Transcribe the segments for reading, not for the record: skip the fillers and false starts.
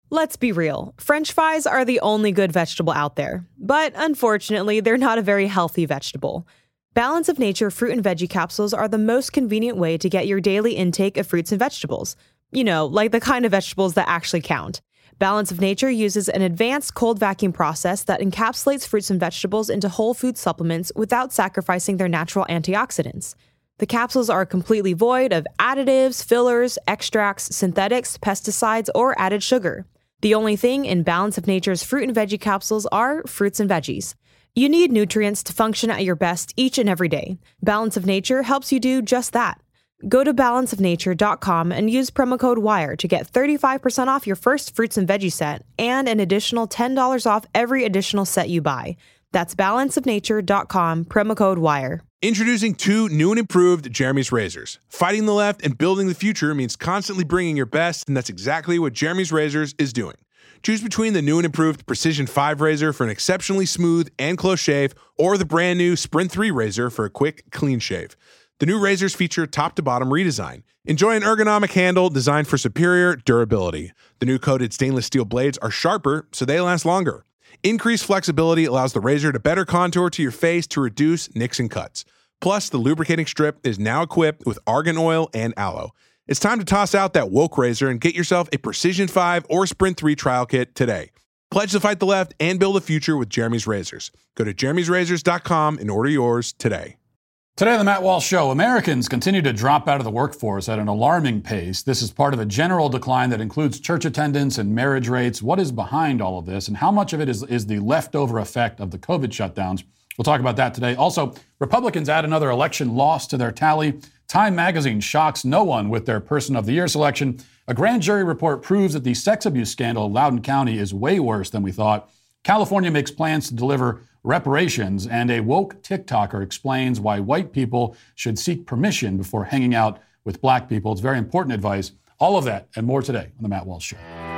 Let's be real, French fries are the only good vegetable out there. But unfortunately, they're not a very healthy vegetable. Balance of Nature fruit and veggie capsules are the most convenient way to get your daily intake of fruits and vegetables. You know, like the kind of vegetables that actually count. Balance of Nature uses an advanced cold vacuum process that encapsulates fruits and vegetables into whole food supplements without sacrificing their natural antioxidants. The capsules are completely void of additives, fillers, extracts, synthetics, pesticides, or added sugar. The only thing in Balance of Nature's fruit and veggie capsules are fruits and veggies. You need nutrients to function at your best each and every day. Balance of Nature helps you do just that. Go to balanceofnature.com and use promo code WIRE to get 35% off your first fruits and veggie set and an additional $10 off every additional set you buy. That's balanceofnature.com, promo code WIRE. Introducing two new and improved Jeremy's Razors. Fighting the left and building the future means constantly bringing your best, and that's exactly what Jeremy's Razors is doing. Choose between the new and improved Precision 5 razor for an exceptionally smooth and close shave, or the brand new Sprint 3 razor for a quick, clean shave. The new razors feature top-to-bottom redesign. Enjoy an ergonomic handle designed for superior durability. The new coated stainless steel blades are sharper, so they last longer. Increased flexibility allows the razor to better contour to your face to reduce nicks and cuts. Plus, the lubricating strip is now equipped with argan oil and aloe. It's time to toss out that woke razor and get yourself a Precision 5 or Sprint 3 trial kit today. Pledge to fight the left and build a future with Jeremy's Razors. Go to jeremy'srazors.com and order yours today. Today on the Matt Walsh Show, Americans continue to drop out of the workforce at an alarming pace. This is part of a general decline that includes church attendance and marriage rates. What is behind all of this, and how much of it is the leftover effect of the COVID shutdowns? We'll talk about that today. Also, Republicans add another election loss to their tally. Time magazine shocks no one with their Person of the Year selection. A grand jury report proves that the sex abuse scandal in Loudoun County is way worse than we thought. California makes plans to deliver reparations, and a woke TikToker explains why white people should seek permission before hanging out with black people. It's very important advice. All of that and more today on The Matt Walsh Show.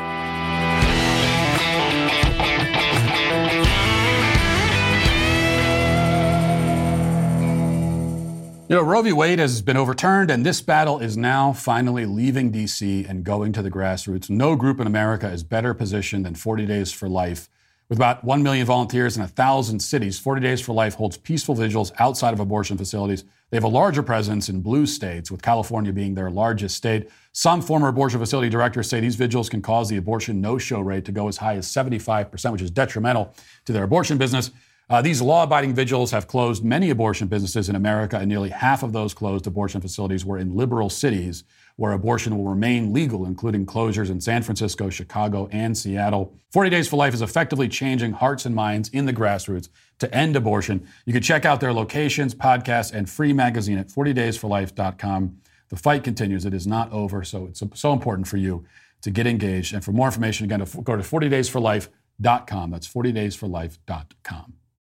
You know, Roe v. Wade has been overturned, and this battle is now finally leaving D.C. and going to the grassroots. No group in America is better positioned than 40 Days for Life. With about 1 million volunteers in 1,000 cities, 40 Days for Life holds peaceful vigils outside of abortion facilities. They have a larger presence in blue states, with California being their largest state. Some former abortion facility directors say these vigils can cause the abortion no-show rate to go as high as 75%, which is detrimental to their abortion business. These law-abiding vigils have closed many abortion businesses in America, and nearly half of those closed abortion facilities were in liberal cities where abortion will remain legal, including closures in San Francisco, Chicago, and Seattle. 40 Days for Life is effectively changing hearts and minds in the grassroots to end abortion. You can check out their locations, podcasts, and free magazine at 40daysforlife.com. The fight continues. It is not over, so it's so important for you to get engaged. And for more information, again, go to 40daysforlife.com. That's 40daysforlife.com.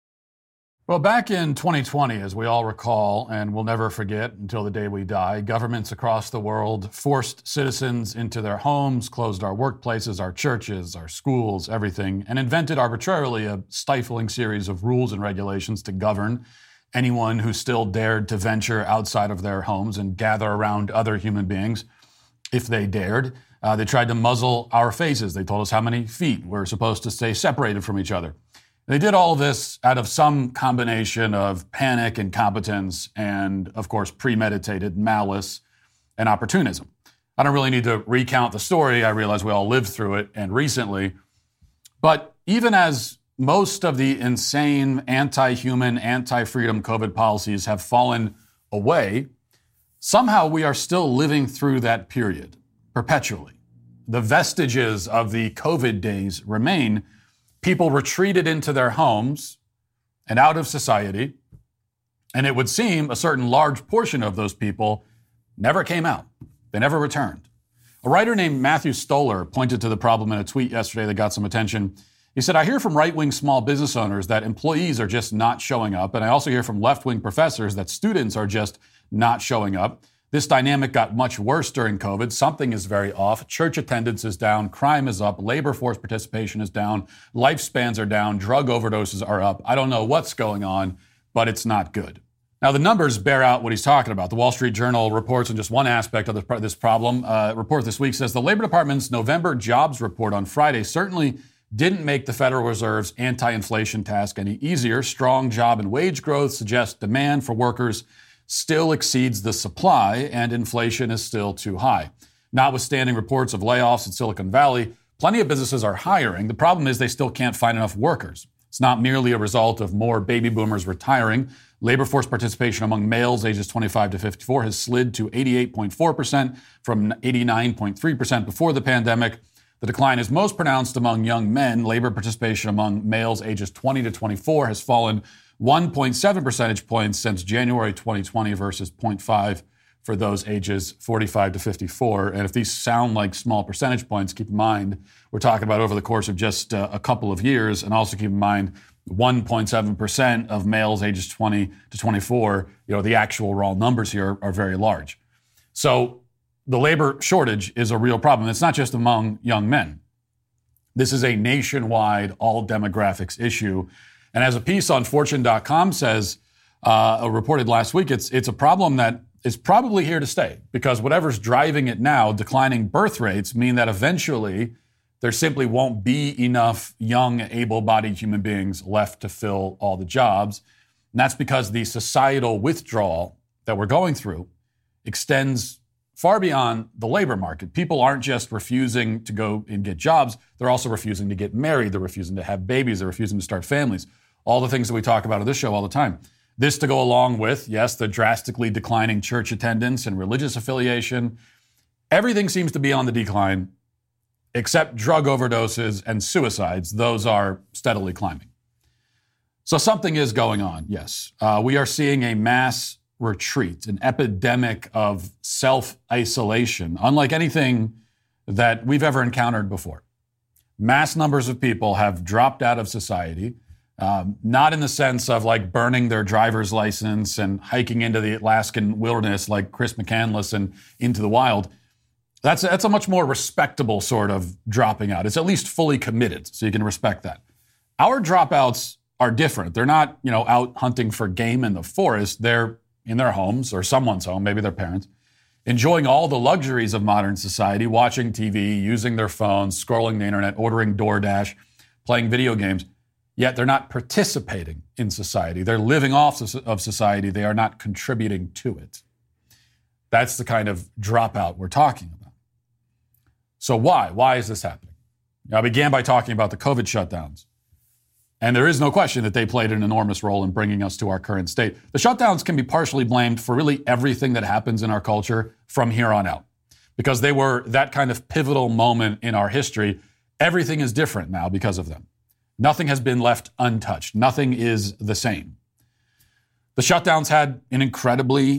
Well, back in 2020, as we all recall, and we'll never forget until the day we die, governments across the world forced citizens into their homes, closed our workplaces, our churches, our schools, everything, and invented arbitrarily a stifling series of rules and regulations to govern anyone who still dared to venture outside of their homes and gather around other human beings if they dared. They tried to muzzle our faces. They told us how many feet we're supposed to stay separated from each other. They did all of this out of some combination of panic, incompetence, and, of course, premeditated malice and opportunism. I don't really need to recount the story. I realize we all lived through it, and recently. But even as most of the insane, anti-human, anti-freedom COVID policies have fallen away, somehow we are still living through that period perpetually. The vestiges of the COVID days remain. People retreated into their homes and out of society, and it would seem a certain large portion of those people never came out. They never returned. A writer named Matthew Stoller pointed to the problem in a tweet yesterday that got some attention. He said, "I hear from right-wing small business owners that employees are just not showing up, and I also hear from left-wing professors that students are just not showing up. This dynamic got much worse during COVID. Something is very off. Church attendance is down. Crime is up. Labor force participation is down. Lifespans are down. Drug overdoses are up. I don't know what's going on, but it's not good." Now, the numbers bear out what he's talking about. The Wall Street Journal reports on just one aspect of this problem. Report this week says the Labor Department's November jobs report on Friday certainly didn't make the Federal Reserve's anti-inflation task any easier. Strong job and wage growth suggests demand for workers still exceeds the supply, and inflation is still too high. Notwithstanding reports of layoffs in Silicon Valley, plenty of businesses are hiring. The problem is they still can't find enough workers. It's not merely a result of more baby boomers retiring. Labor force participation among males ages 25 to 54 has slid to 88.4% from 89.3% before the pandemic. The decline is most pronounced among young men. Labor participation among males ages 20 to 24 has fallen 1.7 percentage points since January 2020 versus 0.5 for those ages 45 to 54. And if these sound like small percentage points, keep in mind we're talking about over the course of just a couple of years. And also keep in mind 1.7% of males ages 20 to 24, the actual raw numbers here are very large. So the labor shortage is a real problem. It's not just among young men. This is a nationwide, all demographics issue. And as a piece on Fortune.com says, reported last week, it's a problem that is probably here to stay because whatever's driving it now, declining birth rates, mean that eventually there simply won't be enough young, able-bodied human beings left to fill all the jobs. And that's because the societal withdrawal that we're going through extends far beyond the labor market. People aren't just refusing to go and get jobs. They're also refusing to get married. They're refusing to have babies. They're refusing to start families. All the things that we talk about on this show all the time. This to go along with, yes, the drastically declining church attendance and religious affiliation. Everything seems to be on the decline, except drug overdoses and suicides. Those are steadily climbing. So something is going on, yes. We are seeing a mass retreat, an epidemic of self-isolation, unlike anything that we've ever encountered before. Mass numbers of people have dropped out of society, not in the sense of like burning their driver's license and hiking into the Alaskan wilderness like Chris McCandless and Into the Wild. That's a much more respectable sort of dropping out. It's at least fully committed, so you can respect that. Our dropouts are different. They're not, out hunting for game in the forest. They're in their homes or someone's home, maybe their parents, enjoying all the luxuries of modern society, watching TV, using their phones, scrolling the internet, ordering DoorDash, playing video games. Yet they're not participating in society. They're living off of society. They are not contributing to it. That's the kind of dropout we're talking about. So why? Why is this happening? I began by talking about the COVID shutdowns. And there is no question that they played an enormous role in bringing us to our current state. The shutdowns can be partially blamed for really everything that happens in our culture from here on out, because they were that kind of pivotal moment in our history. Everything is different now because of them. Nothing has been left untouched. Nothing is the same. The shutdowns had an incredibly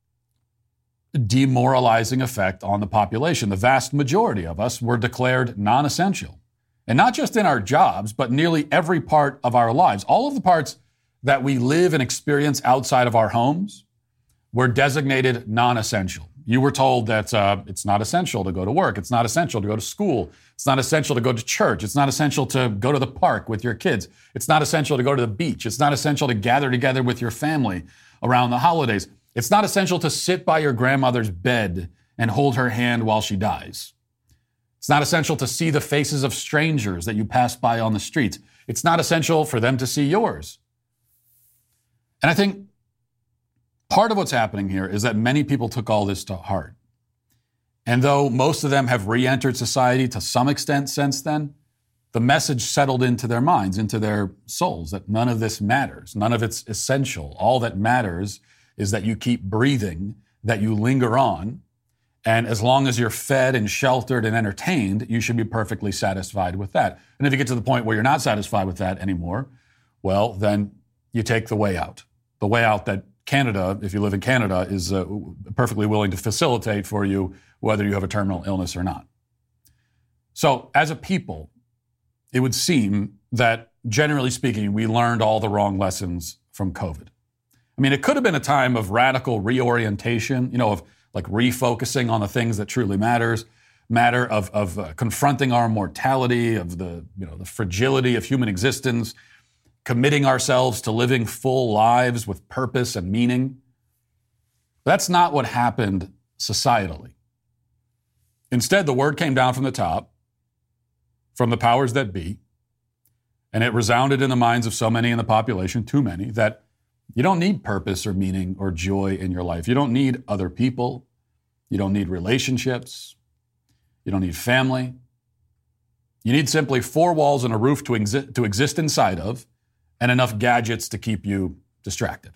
demoralizing effect on the population. The vast majority of us were declared non-essential. And not just in our jobs, but nearly every part of our lives. All of the parts that we live and experience outside of our homes were designated non-essential. You were told that it's not essential to go to work. It's not essential to go to school. It's not essential to go to church. It's not essential to go to the park with your kids. It's not essential to go to the beach. It's not essential to gather together with your family around the holidays. It's not essential to sit by your grandmother's bed and hold her hand while she dies. It's not essential to see the faces of strangers that you pass by on the streets. It's not essential for them to see yours. And I think part of what's happening here is that many people took all this to heart. And though most of them have re-entered society to some extent since then, the message settled into their minds, into their souls, that none of this matters. None of it's essential. All that matters is that you keep breathing, that you linger on, and as long as you're fed and sheltered and entertained, you should be perfectly satisfied with that. And if you get to the point where you're not satisfied with that anymore, well, then you take the way out. The way out that Canada, if you live in Canada, is perfectly willing to facilitate for you, whether you have a terminal illness or not. So as a people, it would seem that, generally speaking, we learned all the wrong lessons from COVID. I mean, it could have been a time of radical reorientation, of like refocusing on the things that truly matter, of confronting our mortality, of the fragility of human existence, committing ourselves to living full lives with purpose and meaning. That's not what happened societally. Instead, the word came down from the top, from the powers that be, and it resounded in the minds of so many in the population, too many, that you don't need purpose or meaning or joy in your life. You don't need other people. You don't need relationships. You don't need family. You need simply 4 walls and a roof to exist inside of, and enough gadgets to keep you distracted.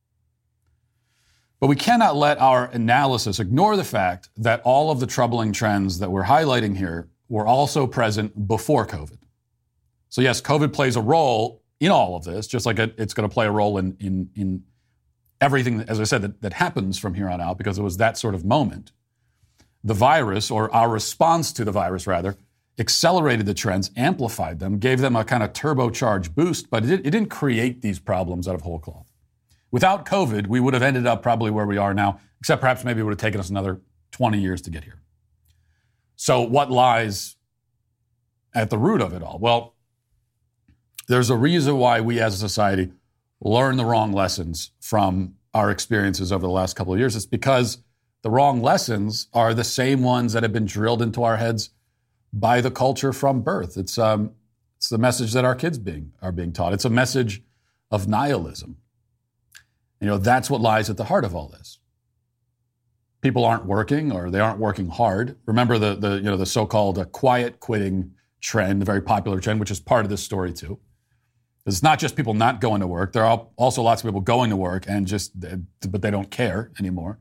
But we cannot let our analysis ignore the fact that all of the troubling trends that we're highlighting here were also present before COVID. So yes, COVID plays a role in all of this, just like it's going to play a role in everything, as I said, that happens from here on out, because it was that sort of moment. The virus, or our response to the virus, rather, accelerated the trends, amplified them, gave them a kind of turbocharged boost, but it didn't create these problems out of whole cloth. Without COVID, we would have ended up probably where we are now, except perhaps maybe it would have taken us another 20 years to get here. So what lies at the root of it all? Well, there's a reason why we as a society learn the wrong lessons from our experiences over the last couple of years. It's because the wrong lessons are the same ones that have been drilled into our heads by the culture from birth. It's the message that our kids are being taught. It's a message of nihilism. That's what lies at the heart of all this. People aren't working, or they aren't working hard. Remember the so-called quiet quitting trend, the very popular trend, which is part of this story too. It's not just people not going to work. There are also lots of people going to work but they don't care anymore.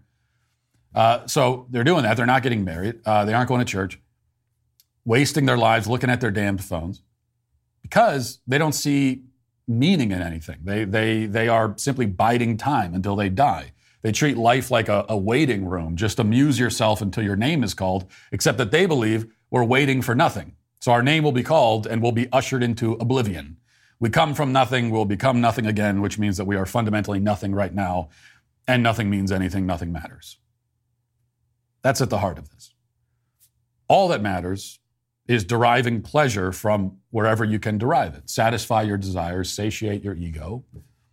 So they're doing that. They're not getting married. They aren't going to church, wasting their lives looking at their damned phones because they don't see meaning in anything. They are simply biding time until they die. They treat life like a waiting room. Just amuse yourself until your name is called, except that they believe we're waiting for nothing. So our name will be called and we'll be ushered into oblivion. We come from nothing, we'll become nothing again, which means that we are fundamentally nothing right now, and nothing means anything, nothing matters. That's at the heart of this. All that matters is deriving pleasure from wherever you can derive it. Satisfy your desires, satiate your ego.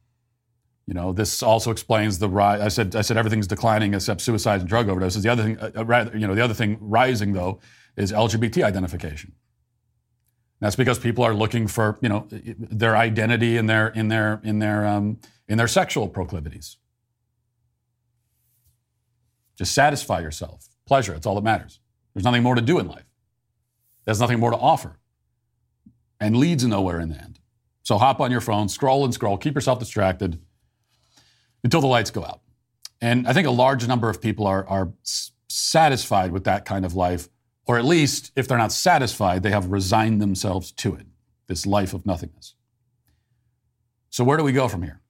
This also explains the rise. I said everything's declining except suicide and drug overdoses. The other thing, the other thing rising though is LGBT identification. That's because people are looking for, their identity in their sexual proclivities. Just satisfy yourself. Pleasure, it's all that matters. There's nothing more to do in life. There's nothing more to offer. And leads nowhere in the end. So hop on your phone, scroll and scroll, keep yourself distracted until the lights go out. And I think a large number of people are satisfied with that kind of life, or at least if they're not satisfied, they have resigned themselves to it, this life of nothingness. So where do we go from here?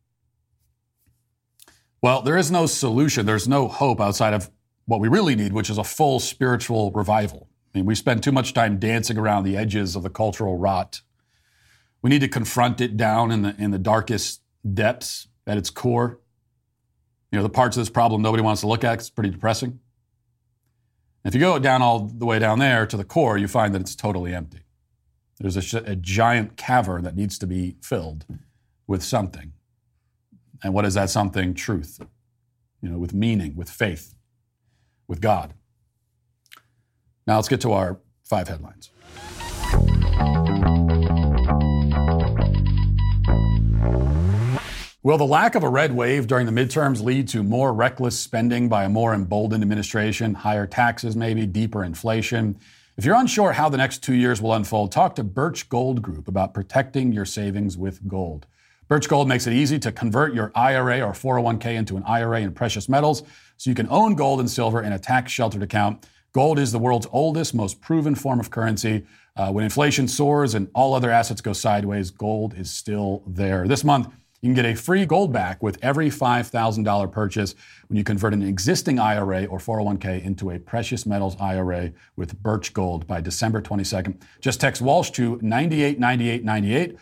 Well, there is no solution. There's no hope outside of what we really need, which is a full spiritual revival. We spend too much time dancing around the edges of the cultural rot. We need to confront it down in the darkest depths at its core. The parts of this problem nobody wants to look at 'cause it's pretty depressing. If you go down all the way down there to the core, you find that it's totally empty. There's a giant cavern that needs to be filled with something. And what is that something? Truth. With meaning, with faith, with God. Now let's get to our 5 headlines. Will the lack of a red wave during the midterms lead to more reckless spending by a more emboldened administration, higher taxes maybe, deeper inflation? If you're unsure how the next 2 years will unfold, talk to Birch Gold Group about protecting your savings with gold. Birch Gold makes it easy to convert your IRA or 401k into an IRA in precious metals so you can own gold and silver in a tax-sheltered account. Gold is the world's oldest, most proven form of currency. When inflation soars and all other assets go sideways, gold is still there. This month, you can get a free gold back with every $5,000 purchase when you convert an existing IRA or 401k into a precious metals IRA with Birch Gold by December 22nd. Just text Walsh to 989898.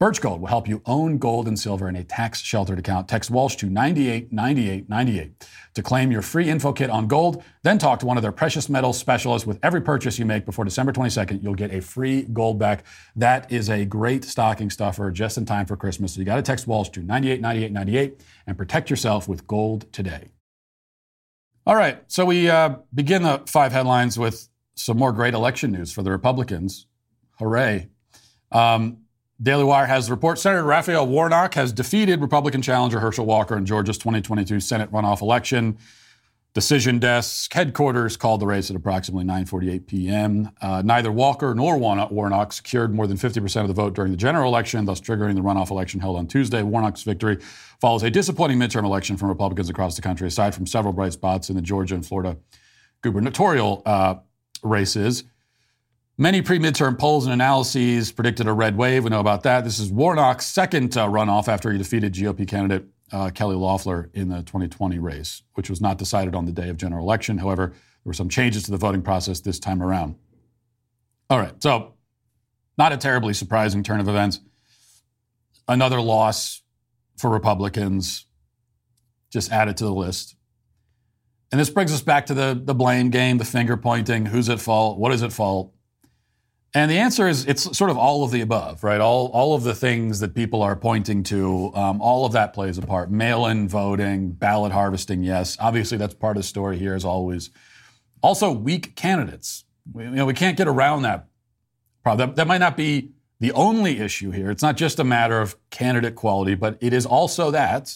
Birch Gold will help you own gold and silver in a tax-sheltered account. Text Walsh to 989898 to claim your free info kit on gold. Then talk to one of their precious metals specialists. With every purchase you make before December 22nd, you'll get a free gold back. That is a great stocking stuffer just in time for Christmas. So you got to text Walsh to 989898 and protect yourself with gold today. All right, so we begin the 5 headlines with some more great election news for the Republicans. Hooray. Daily Wire has the report. Senator Raphael Warnock has defeated Republican challenger Herschel Walker in Georgia's 2022 Senate runoff election. Decision desk headquarters called the race at approximately 9:48 p.m. Neither Walker nor Warnock secured more than 50% of the vote during the general election, thus triggering the runoff election held on Tuesday. Warnock's victory follows a disappointing midterm election from Republicans across the country, aside from several bright spots in the Georgia and Florida gubernatorial races. Many pre-midterm polls and analyses predicted a red wave. We know about that. This is Warnock's second runoff after he defeated GOP candidate Kelly Loeffler in the 2020 race, which was not decided on the day of general election. However, there were some changes to the voting process this time around. All right, so not a terribly surprising turn of events. Another loss for Republicans, just added to the list. And this brings us back to the blame game, the finger pointing, who's at fault, what is at fault. And the answer is it's sort of all of the above, right? All of the things that people are pointing to, all of that plays a part. Mail-in voting, ballot harvesting, yes. Obviously, that's part of the story here, as always. Also, weak candidates. We can't get around that problem. That might not be the only issue here. It's not just a matter of candidate quality, but it is also that.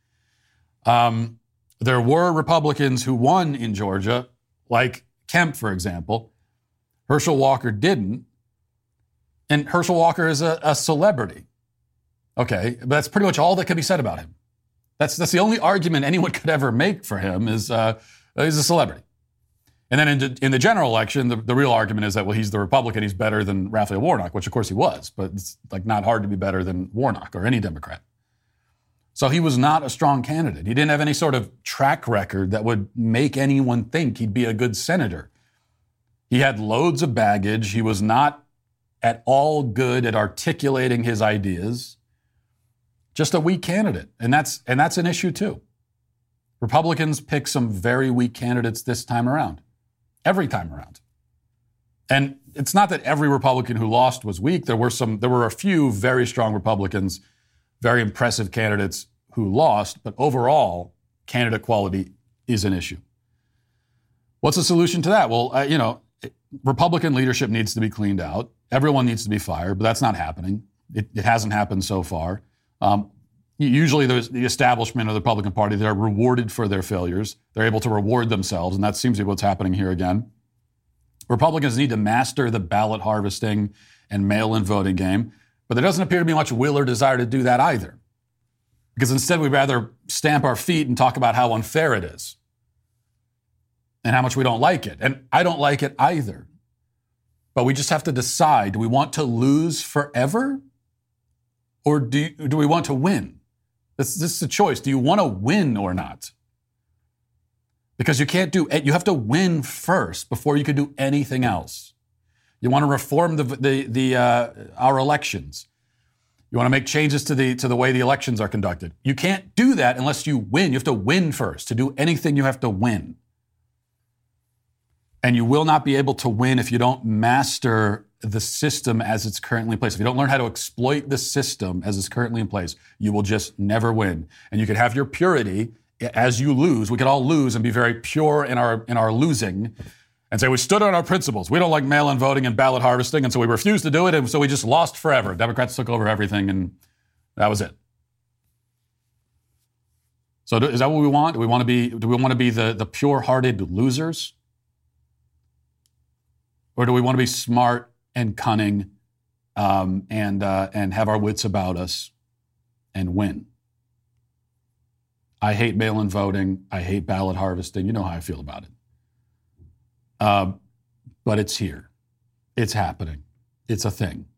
There were Republicans who won in Georgia, like Kemp, for example. Herschel Walker didn't. And Herschel Walker is a celebrity. Okay, but that's pretty much all that can be said about him. That's the only argument anyone could ever make for him is he's a celebrity. And then in the general election, the real argument is that, well, he's the Republican, he's better than Raphael Warnock, which of course he was, but it's like not hard to be better than Warnock or any Democrat. So he was not a strong candidate. He didn't have any sort of track record that would make anyone think he'd be a good senator. He had loads of baggage. He was not at all good at articulating his ideas. Just a weak candidate. And that's an issue too. Republicans pick some very weak candidates this time around. Every time around. And it's not that every Republican who lost was weak. There were a few very strong Republicans, very impressive candidates who lost, but overall, candidate quality is an issue. What's the solution to that? Well, Republican leadership needs to be cleaned out. Everyone needs to be fired, but that's not happening. It hasn't happened so far. Usually there's the establishment of the Republican Party. They're rewarded for their failures. They're able to reward themselves, and that seems to be what's happening here again. Republicans need to master the ballot harvesting and mail-in voting game, but there doesn't appear to be much will or desire to do that either. Because instead we'd rather stamp our feet and talk about how unfair it is and how much we don't like it. And I don't like it either. But we just have to decide, do we want to lose forever? Or do we want to win? This is a choice. Do you want to win or not? Because you have to win first before you can do anything else. You want to reform our elections. You want to make changes to the way the elections are conducted. You can't do that unless you win. You have to win first. To do anything, you have to win. And you will not be able to win if you don't master the system as it's currently in place. If you don't learn how to exploit the system as it's currently in place, you will just never win. And you can have your purity as you lose. We can all lose and be very pure in our losing and say we stood on our principles. We don't like mail-in voting and ballot harvesting, and so we refused to do it, and so we just lost forever. Democrats took over everything, and that was it. So is that what we want? Do we want to be the pure-hearted losers? Or do we want to be smart and cunning and have our wits about us and win? I hate mail-in voting. I hate ballot harvesting. You know how I feel about it. But it's here. It's happening. It's a thing.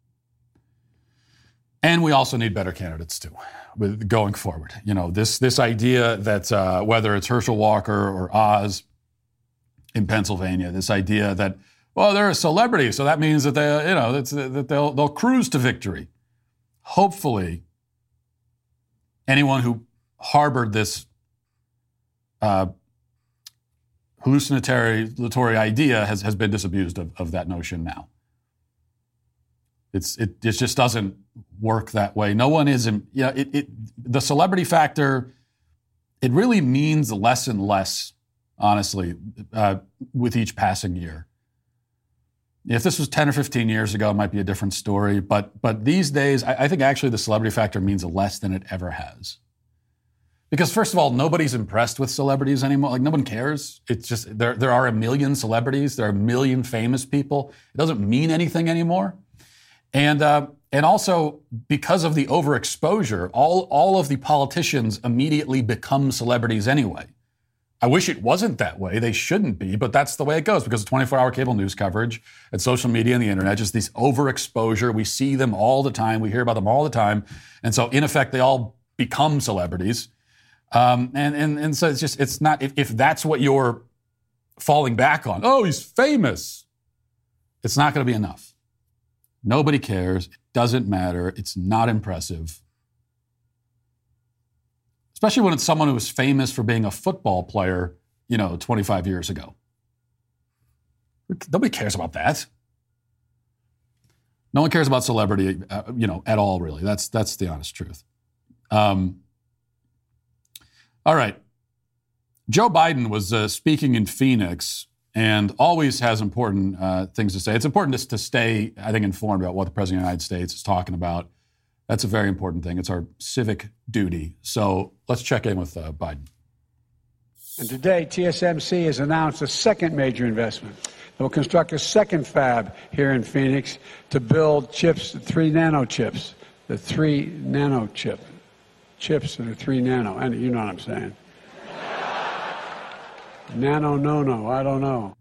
And we also need better candidates too, going forward. This idea that whether it's Herschel Walker or Oz in Pennsylvania, this idea that, well, they're a celebrity, so that means that they'll cruise to victory. hopefully, anyone who harbored this hallucinatory idea has been disabused of that notion now. It just doesn't work that way. No one is, the celebrity factor, it really means less and less, honestly, with each passing year. If this was 10 or 15 years ago, it might be a different story. But these days, I think actually the celebrity factor means less than it ever has. Because first of all, nobody's impressed with celebrities anymore. Like, no one cares. It's just, there are a million celebrities. There are a million famous people. It doesn't mean anything anymore. And also, because of the overexposure, all of the politicians immediately become celebrities anyway. I wish it wasn't that way. They shouldn't be, but that's the way it goes because of 24-hour cable news coverage and social media and the internet, just this overexposure. We see them all the time. We hear about them all the time. And so, in effect, they all become celebrities. And so it's not, if that's what you're falling back on, oh, he's famous, it's not going to be enough. Nobody cares. It doesn't matter. It's not impressive. Especially when it's someone who was famous for being a football player, 25 years ago. Nobody cares about that. No one cares about celebrity, at all, really. That's the honest truth. All right. Joe Biden was speaking in Phoenix and always has important things to say. It's important to stay, I think, informed about what the President of the United States is talking about. That's a very important thing. It's our civic duty. So let's check in with Biden. And today, TSMC has announced a second major investment. It will construct a second fab here in Phoenix to build chips, 3 nano chips, the 3 nano chip. Chips that are 3 nano. And you know what I'm saying. Nano, no, I don't know.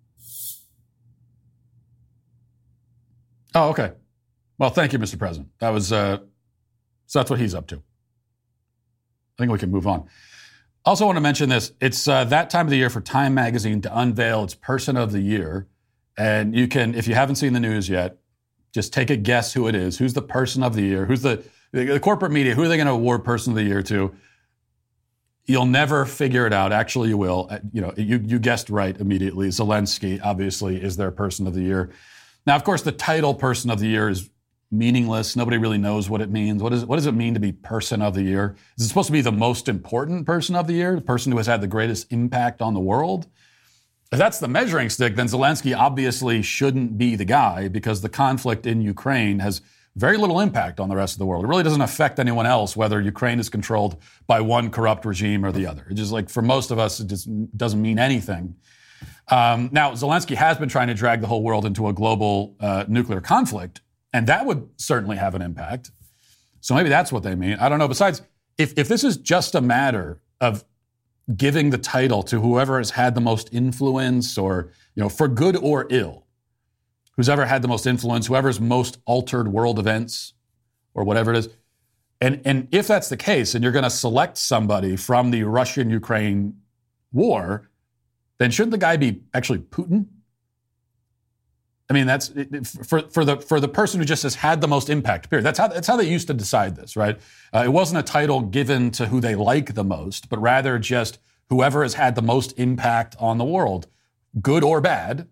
Oh, okay. Well, thank you, Mr. President. That was, so that's what he's up to. I think we can move on. Also want to mention this. It's that time of the year for Time Magazine to unveil its Person of the Year. And you can, if you haven't seen the news yet, just take a guess who it is. Who's the Person of the Year? Who's the corporate media? Who are they going to award Person of the Year to? You'll never figure it out. Actually, you will. You guessed right immediately. Zelensky, obviously, is their Person of the Year. Now, of course, the title Person of the Year is meaningless. Nobody really knows what it means. What does it mean to be Person of the Year? Is it supposed to be the most important person of the year, the person who has had the greatest impact on the world? If that's the measuring stick, then Zelensky obviously shouldn't be the guy because the conflict in Ukraine has very little impact on the rest of the world. It really doesn't affect anyone else whether Ukraine is controlled by one corrupt regime or the other. It's just like for most of us, it just doesn't mean anything. Now, Zelensky has been trying to drag the whole world into a global nuclear conflict, and that would certainly have an impact. So maybe that's what they mean. I don't know. Besides, if this is just a matter of giving the title to whoever has had the most influence or, for good or ill, who's ever had the most influence, whoever's most altered world events or whatever it is. And if that's the case, and you're going to select somebody from the Russian-Ukraine war, then shouldn't the guy be actually Putin? I mean, that's for the person who just has had the most impact, period. That's how they used to decide this, right? It wasn't a title given to who they like the most, but rather just whoever has had the most impact on the world, good or bad.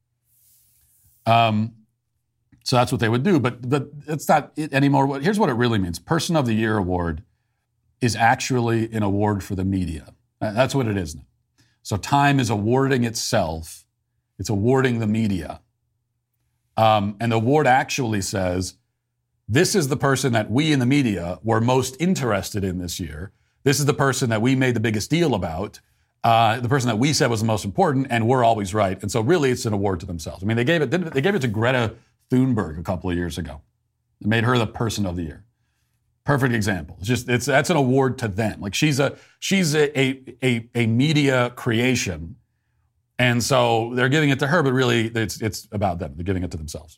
So that's what they would do, but it's not it anymore. Here's what it really means. Person of the Year award is actually an award for the media. That's what it is now. So Time is awarding itself. It's awarding the media. And the award actually says, this is the person that we in the media were most interested in this year. This is the person that we made the biggest deal about, the person that we said was the most important, and we're always right. And so really it's an award to themselves. I mean, they gave it to Greta Thunberg a couple of years ago. They made her the Person of the Year. Perfect example. That's an award to them. Like she's a media creation. And so they're giving it to her, but really it's about them. They're giving it to themselves.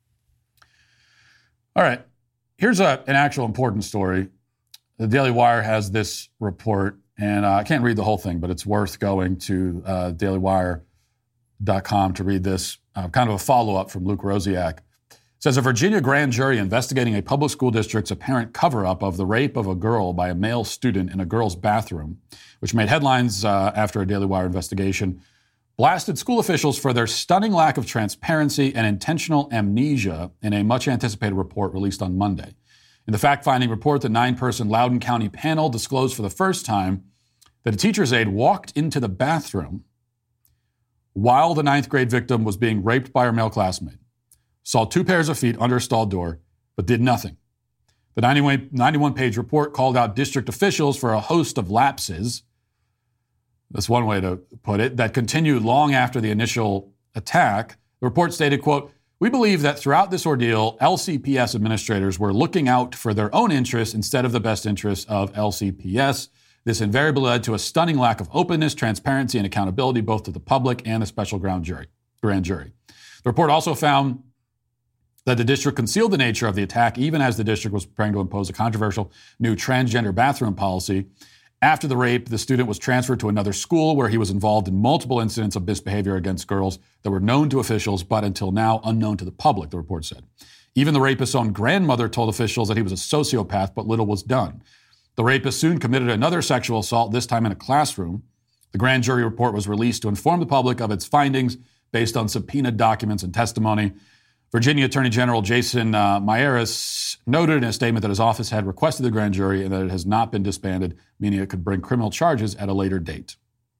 All right. Here's an actual important story. The Daily Wire has this report, and I can't read the whole thing, but it's worth going to dailywire.com to read this. Kind of a follow-up from Luke Rosiak. It says a Virginia grand jury investigating a public school district's apparent cover-up of the rape of a girl by a male student in a girl's bathroom, which made headlines after a Daily Wire investigation, blasted school officials for their stunning lack of transparency and intentional amnesia in a much-anticipated report released on Monday. In the fact-finding report, the 9-person Loudoun County panel disclosed for the first time that a teacher's aide walked into the bathroom while the 9th grade victim was being raped by her male classmate, saw 2 pairs of feet under a stall door, but did nothing. The 91-page report called out district officials for a host of lapses, that's one way to put it, that continued long after the initial attack. The report stated, quote, "We believe that throughout this ordeal, LCPS administrators were looking out for their own interests instead of the best interests of LCPS. This invariably led to a stunning lack of openness, transparency, and accountability both to the public and the special grand jury. The report also found that the district concealed the nature of the attack even as the district was preparing to impose a controversial new transgender bathroom policy. After the rape, the student was transferred to another school where he was involved in multiple incidents of misbehavior against girls that were known to officials but until now unknown to the public," the report said. Even the rapist's own grandmother told officials that he was a sociopath, but little was done. The rapist soon committed another sexual assault, this time in a classroom. The grand jury report was released to inform the public of its findings based on subpoenaed documents and testimony. Virginia Attorney General Jason Miyares noted in a statement that his office had requested the grand jury and that it has not been disbanded, meaning it could bring criminal charges at a later date.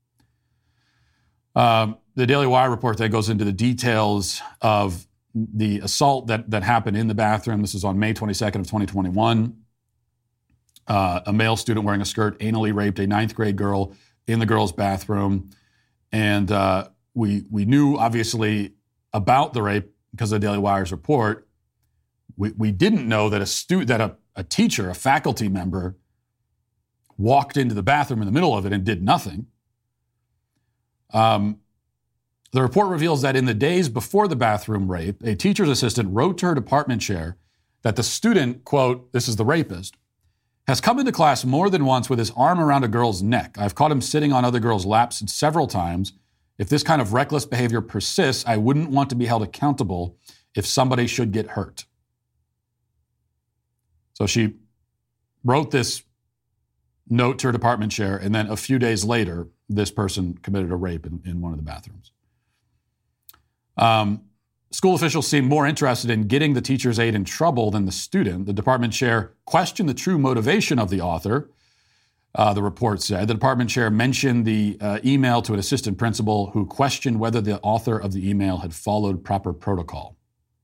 The Daily Wire report then goes into the details of the assault that happened in the bathroom. This is on May 22nd of 2021. A male student wearing a skirt anally raped a 9th grade girl in the girls' bathroom. And we knew, obviously, about the rape because of the Daily Wire's report. We didn't know that a teacher, a faculty member, walked into the bathroom in the middle of it and did nothing. The report reveals that in the days before the bathroom rape, a teacher's assistant wrote to her department chair that the student, quote, this is the rapist, has come into class more than once with his arm around a girl's neck. I've caught him sitting on other girls' laps several times. If this kind of reckless behavior persists, I wouldn't want to be held accountable if somebody should get hurt. So she wrote this note to her department chair, and then a few days later, this person committed a rape in one of the bathrooms. School officials seemed more interested in getting the teacher's aide in trouble than the student. The department chair questioned the true motivation of the author, the report said. The department chair mentioned the email to an assistant principal who questioned whether the author of the email had followed proper protocol.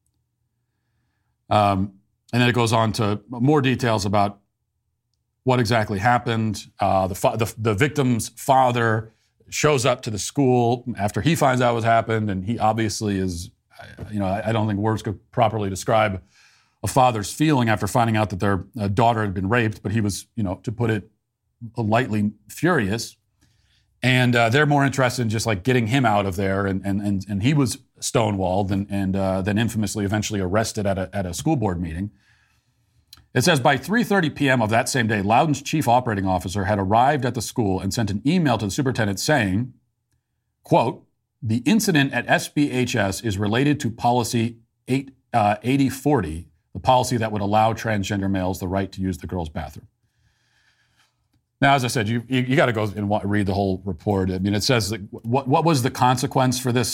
And then it goes on to more details about what exactly happened. The victim's father shows up to the school after he finds out what happened, and he obviously is, I don't think words could properly describe a father's feeling after finding out that their daughter had been raped, but he was, to put it lightly, furious. And they're more interested in just like getting him out of there, and he was stonewalled and then infamously eventually arrested at a school board meeting. It says by 3:30 p.m. of that same day, Loudoun's chief operating officer had arrived at the school and sent an email to the superintendent saying, quote, "The incident at SBHS is related to policy 8040, the policy that would allow transgender males the right to use the girls' bathroom." Now, as I said, you got to go and read the whole report. I mean, it says what was the consequence for this?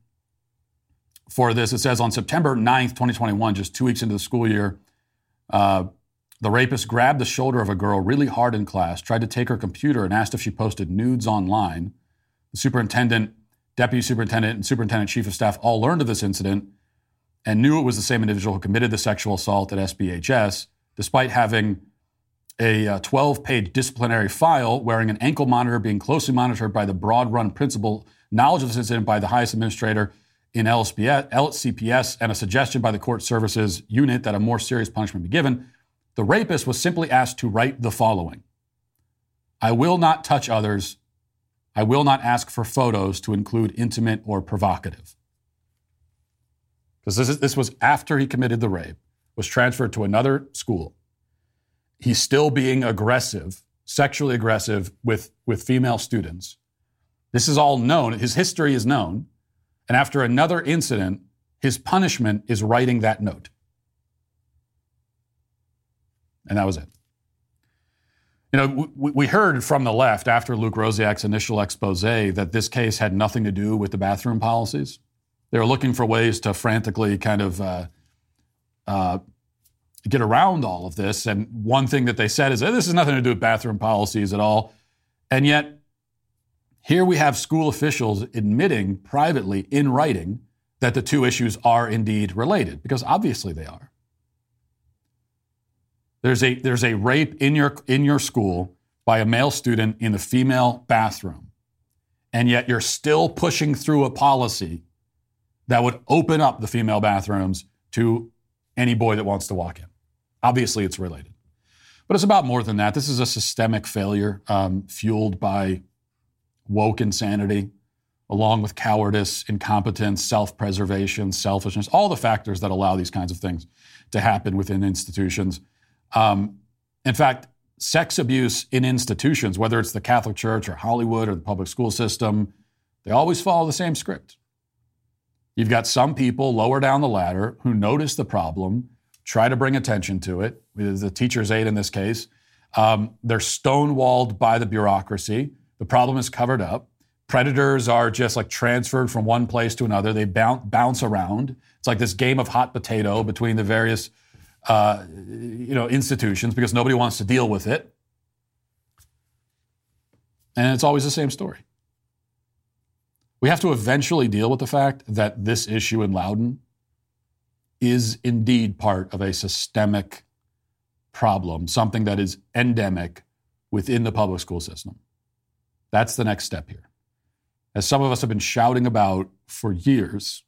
It says on September 9th, 2021, just 2 weeks into the school year, the rapist grabbed the shoulder of a girl really hard in class, tried to take her computer, and asked if she posted nudes online. The superintendent, deputy superintendent, and superintendent chief of staff all learned of this incident and knew it was the same individual who committed the sexual assault at SBHS, despite having a 12-page disciplinary file, wearing an ankle monitor, being closely monitored by the Broad Run principal, knowledge of this incident by the highest administrator in LCPS, and a suggestion by the court services unit that a more serious punishment be given. The rapist was simply asked to write the following: "I will not touch others. I will not ask for photos to include intimate or provocative." Because this was after he committed the rape, was transferred to another school. He's still being aggressive, sexually aggressive with female students. This is all known. His history is known. And after another incident, his punishment is writing that note. And that was it. You know, we heard from the left after Luke Rosiak's initial expose that this case had nothing to do with the bathroom policies. They were looking for ways to frantically kind of get around all of this. And one thing that they said is, this has nothing to do with bathroom policies at all. And yet, here we have school officials admitting privately in writing that the two issues are indeed related, because obviously they are. There's a rape in your school by a male student in the female bathroom, and yet you're still pushing through a policy that would open up the female bathrooms to any boy that wants to walk in. Obviously, it's related. But it's about more than that. This is a systemic failure fueled by woke insanity, along with cowardice, incompetence, self-preservation, selfishness, all the factors that allow these kinds of things to happen within institutions. In fact, sex abuse in institutions, whether it's the Catholic Church or Hollywood or the public school system, they always follow the same script. You've got some people lower down the ladder who notice the problem, try to bring attention to it, the teacher's aide in this case. They're stonewalled by the bureaucracy. The problem is covered up. Predators are just like transferred from one place to another. They bounce around. It's like this game of hot potato between the various institutions, because nobody wants to deal with it. And it's always the same story. We have to eventually deal with the fact that this issue in Loudoun is indeed part of a systemic problem, something that is endemic within the public school system. That's the next step here. As some of us have been shouting about for years,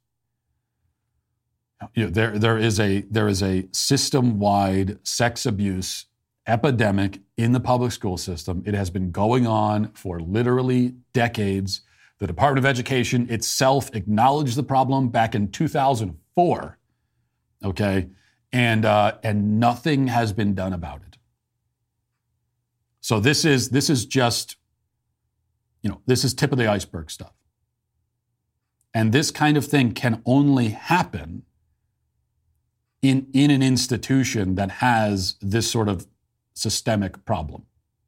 there is a system-wide sex abuse epidemic in the public school system. It has been going on for literally decades. The Department of Education itself acknowledged the problem back in 2004. Okay, and nothing has been done about it. So this is just, this is tip of the iceberg stuff. And this kind of thing can only happen in an institution that has this sort of systemic problem.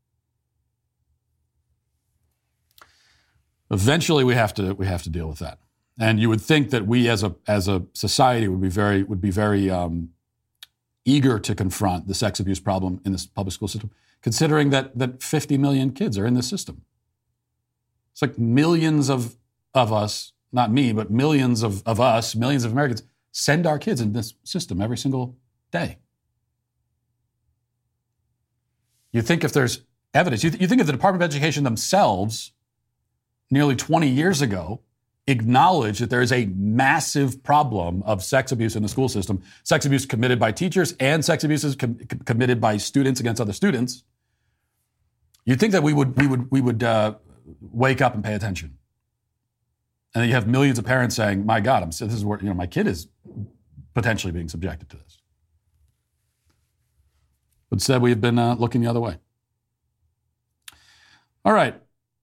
Eventually, we have to deal with that. And you would think that we, as a society, would be very eager to confront the sex abuse problem in this public school system, considering that 50 million kids are in this system. It's like millions of us, not me, but millions of us, millions of Americans, send our kids in this system every single day. You think if there's evidence, you think if the Department of Education themselves, nearly 20 years ago, acknowledged that there is a massive problem of sex abuse in the school system, sex abuse committed by teachers and sex abuses committed by students against other students, you'd think that we would wake up and pay attention. And then you have millions of parents saying, "My God, this is where my kid is potentially being subjected to this." But instead, we have been looking the other way. All right.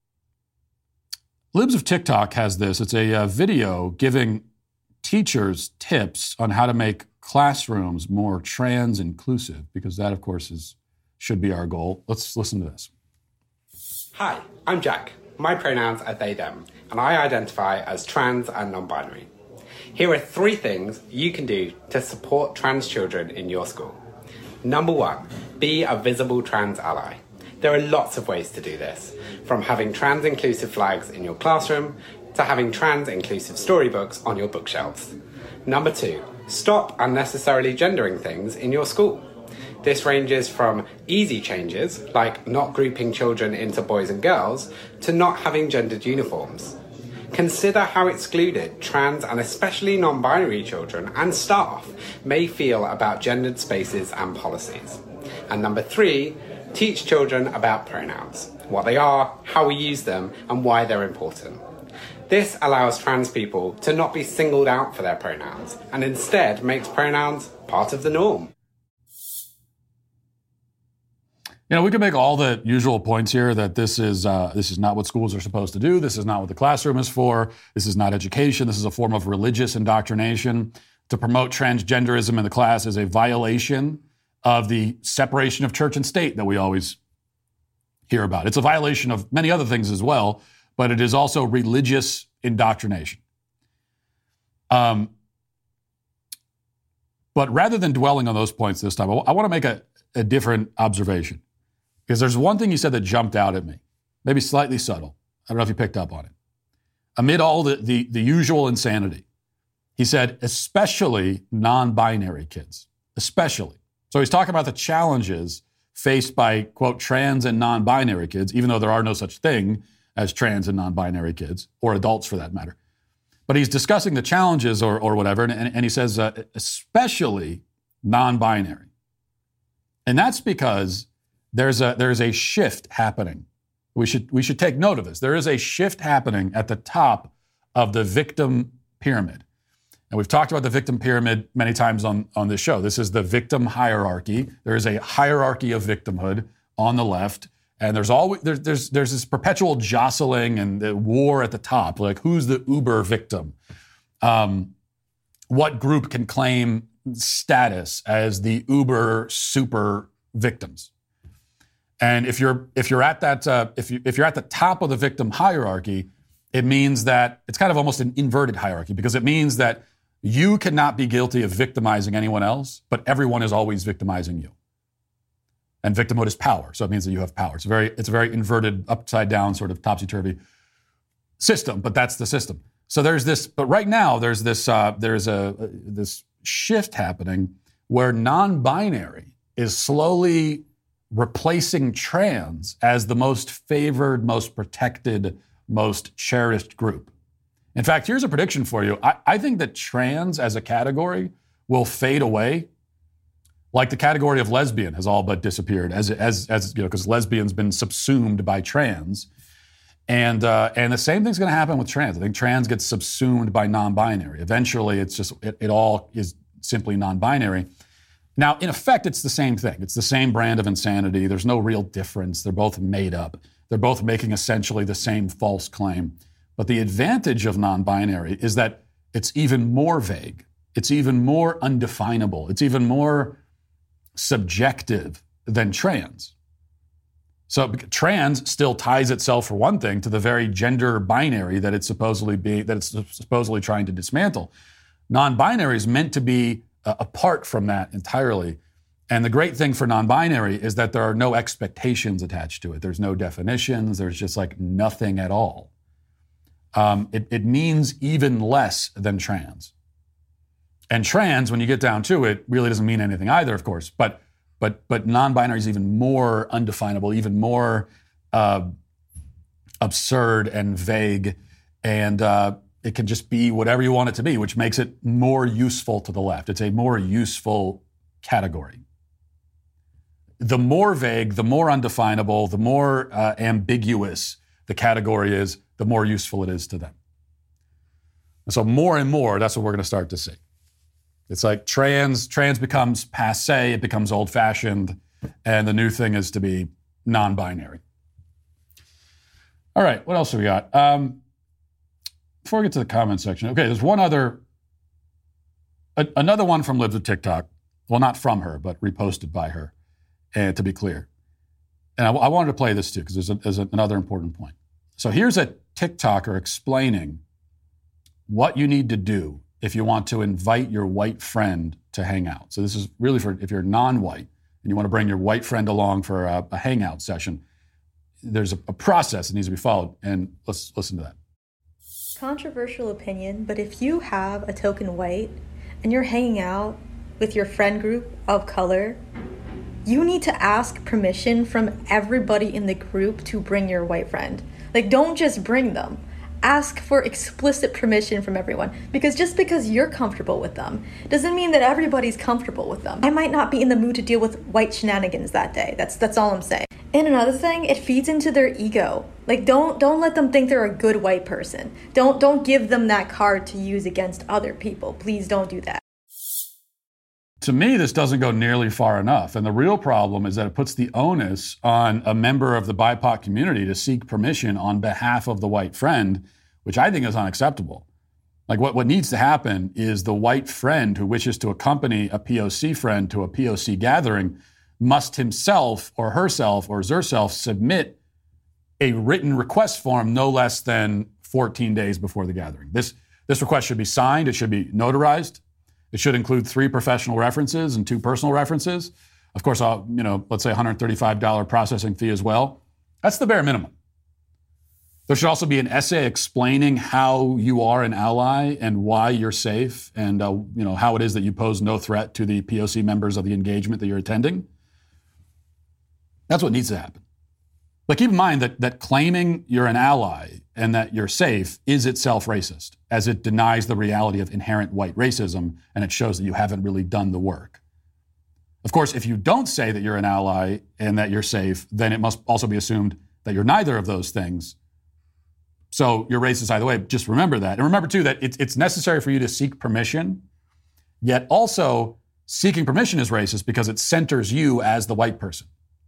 Libs of TikTok has this. It's a video giving teachers tips on how to make classrooms more trans inclusive, because that, of course, should be our goal. Let's listen to this. Hi, I'm Jack. My pronouns are they, them, and I identify as trans and non-binary. Here are 3 things you can do to support trans children in your school. Number 1, be a visible trans ally. There are lots of ways to do this, from having trans-inclusive flags in your classroom to having trans-inclusive storybooks on your bookshelves. Number 2, stop unnecessarily gendering things in your school. This ranges from easy changes, like not grouping children into boys and girls, to not having gendered uniforms. Consider how excluded trans and especially non-binary children and staff may feel about gendered spaces and policies. And number 3, teach children about pronouns, what they are, how we use them, and why they're important. This allows trans people to not be singled out for their pronouns, and instead makes pronouns part of the norm. We can make all the usual points here that this is not what schools are supposed to do. This is not what the classroom is for. This is not education. This is a form of religious indoctrination. To promote transgenderism in the class is a violation of the separation of church and state that we always hear about. It's a violation of many other things as well, but it is also religious indoctrination. But rather than dwelling on those points this time, I want to make a different observation. Because there's one thing you said that jumped out at me, maybe slightly subtle. I don't know if you picked up on it. Amid all the usual insanity, he said, especially non-binary kids, especially. So he's talking about the challenges faced by, quote, trans and non-binary kids, even though there are no such thing as trans and non-binary kids, or adults for that matter. But he's discussing the challenges or whatever, and he says, especially non-binary. And that's because there's a shift happening. We should take note of this. There is a shift happening at the top of the victim pyramid. And we've talked about the victim pyramid many times on this show. This is the victim hierarchy. There is a hierarchy of victimhood on the left, and there's this perpetual jostling and the war at the top. Like, who's the uber victim? What group can claim status as the uber super victims? And if you're at that if you're at the top of the victim hierarchy, it means that it's kind of almost an inverted hierarchy, because it means that you cannot be guilty of victimizing anyone else, but everyone is always victimizing you. And victimhood is power, so it means that you have power. It's a very inverted, upside down, sort of topsy-turvy system, but that's the system. So there's this, but right now there's this shift happening where non-binary is slowly replacing trans as the most favored, most protected, most cherished group. In fact, here's a prediction for you. I think that trans as a category will fade away, like the category of lesbian has all but disappeared, as because lesbian's been subsumed by trans, and the same thing's going to happen with trans. I think trans gets subsumed by non-binary. Eventually, it's just it all is simply non-binary. Now, in effect, it's the same thing. It's the same brand of insanity. There's no real difference. They're both made up. They're both making essentially the same false claim. But the advantage of non-binary is that it's even more vague. It's even more undefinable. It's even more subjective than trans. So trans still ties itself, for one thing, to the very gender binary that it's supposedly trying to dismantle. Non-binary is meant to be apart from that entirely. And the great thing for non-binary is that there are no expectations attached to it. There's no definitions. There's just like nothing at all. It means even less than trans. And trans, when you get down to it, really doesn't mean anything either, of course. But non-binary is even more undefinable, even more absurd and vague, and it can just be whatever you want it to be, which makes it more useful to the left. It's a more useful category. The more vague, the more undefinable, the more ambiguous the category is, the more useful it is to them. And so more and more, that's what we're going to start to see. It's like trans becomes passé, it becomes old-fashioned, and the new thing is to be non-binary. All right, what else have we got? Before we get to the comment section, okay, there's another one from Libs of TikTok. Well, not from her, but reposted by her, and to be clear. And I wanted to play this too, because there's another important point. So here's a TikToker explaining what you need to do if you want to invite your white friend to hang out. So this is really for if you're non-white and you want to bring your white friend along for a hangout session. There's a process that needs to be followed, and let's listen to that. Controversial opinion, but if you have a token white and you're hanging out with your friend group of color, you need to ask permission from everybody in the group to bring your white friend. Like, don't just bring them. Ask for explicit permission from everyone, because just because you're comfortable with them doesn't mean that everybody's comfortable with them. I might not be in the mood to deal with white shenanigans that day. That's all I'm saying. And another thing, it feeds into their ego. Like, don't let them think they're a good white person. Don't give them that card to use against other people. Please don't do that. to me, this doesn't go nearly far enough. And the real problem is that it puts the onus on a member of the BIPOC community to seek permission on behalf of the white friend, which I think is unacceptable. Like what needs to happen is the white friend who wishes to accompany a POC friend to a POC gathering must himself or herself or zerself submit a written request form no less than 14 days before the gathering. This request should be signed. It should be notarized. It should include 3 professional references and 2 personal references. Of course, let's say $135 processing fee as well. That's the bare minimum. There should also be an essay explaining how you are an ally and why you're safe and how it is that you pose no threat to the POC members of the engagement that you're attending. That's what needs to happen. But keep in mind that claiming you're an ally and that you're safe is itself racist, as it denies the reality of inherent white racism, and it shows that you haven't really done the work. Of course, if you don't say that you're an ally and that you're safe, then it must also be assumed that you're neither of those things. So you're racist either way. Just remember that. And remember, too, that it's necessary for you to seek permission, yet also seeking permission is racist because it centers you as the white person.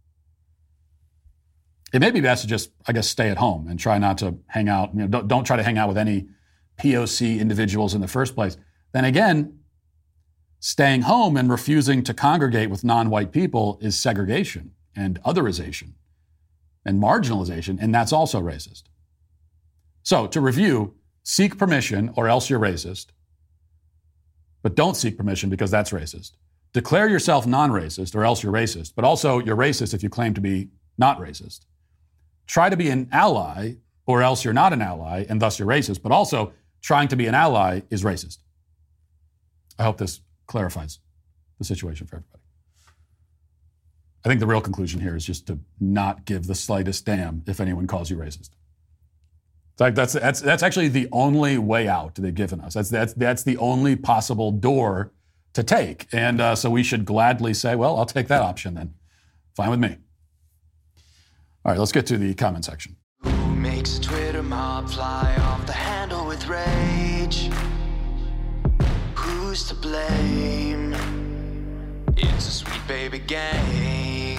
It may be best to just, stay at home and try not to hang out. Don't try to hang out with any POC individuals in the first place. Then again, staying home and refusing to congregate with non-white people is segregation and otherization and marginalization, and that's also racist. So, to review, seek permission or else you're racist, but don't seek permission because that's racist. Declare yourself non-racist or else you're racist, but also you're racist if you claim to be not racist. Try to be an ally or else you're not an ally and thus you're racist, but also trying to be an ally is racist. I hope this clarifies the situation for everybody. I think the real conclusion here is just to not give the slightest damn if anyone calls you racist. It's like that's actually the only way out they've given us. That's the only possible door to take. And so we should gladly say, well, I'll take that option then. Fine with me. All right, let's get to the comment section. Who makes a Twitter mob fly off the handle with rage? Who's to blame? It's a sweet baby gang.